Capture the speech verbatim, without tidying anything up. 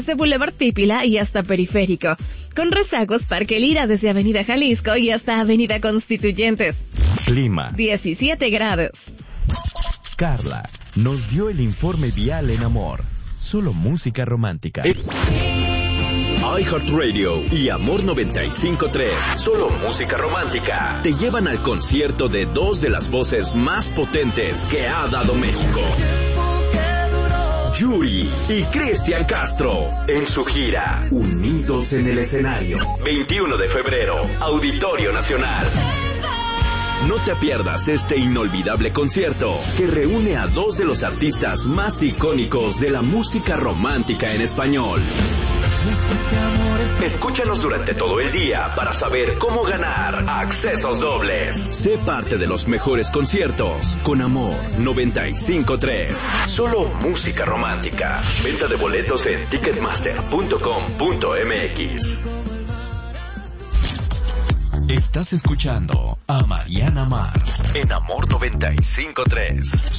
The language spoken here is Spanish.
de Boulevard Pípila y hasta Periférico. Con rezagos Parque Lira desde Avenida Jalisco y hasta Avenida Constituyentes. Clima. diecisiete grados. Carla nos dio el informe vial en Amor. Solo música romántica. iHeartRadio y Amor noventa y cinco punto tres, solo música romántica, te llevan al concierto de dos de las voces más potentes que ha dado México. Yuri y Cristian Castro en su gira Unidos en el Escenario. veintiuno de febrero, Auditorio Nacional. No te pierdas este inolvidable concierto que reúne a dos de los artistas más icónicos de la música romántica en español. Escúchanos durante todo el día para saber cómo ganar accesos dobles. Sé parte de los mejores conciertos con Amor noventa y cinco punto tres. Solo música romántica. Venta de boletos en ticketmaster punto com punto m x. Estás escuchando a Mariana Mar en Amor noventa y cinco punto tres.